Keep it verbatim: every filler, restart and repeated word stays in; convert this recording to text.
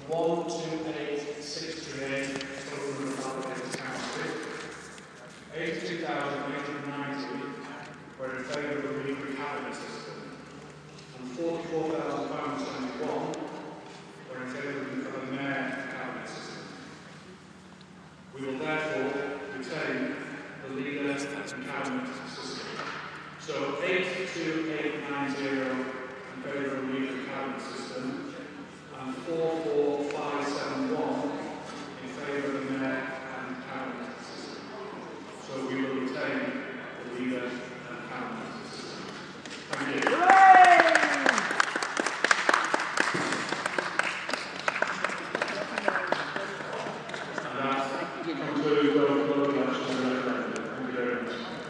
one two eight six three eight, total number of allocated councillors. eighty-two thousand eight hundred ninety were in favour of a weekly cabinet system, and forty-four thousand five hundred seventy-one were in favour of a mayor cabinet system. We will therefore retain the leader and cabinet system. So eight two eight nine zero in favour of a leader and cabinet system, and four four five seven one in favour of the mayor and cabinet system. So we will retain the leader and cabinet system. Thank you.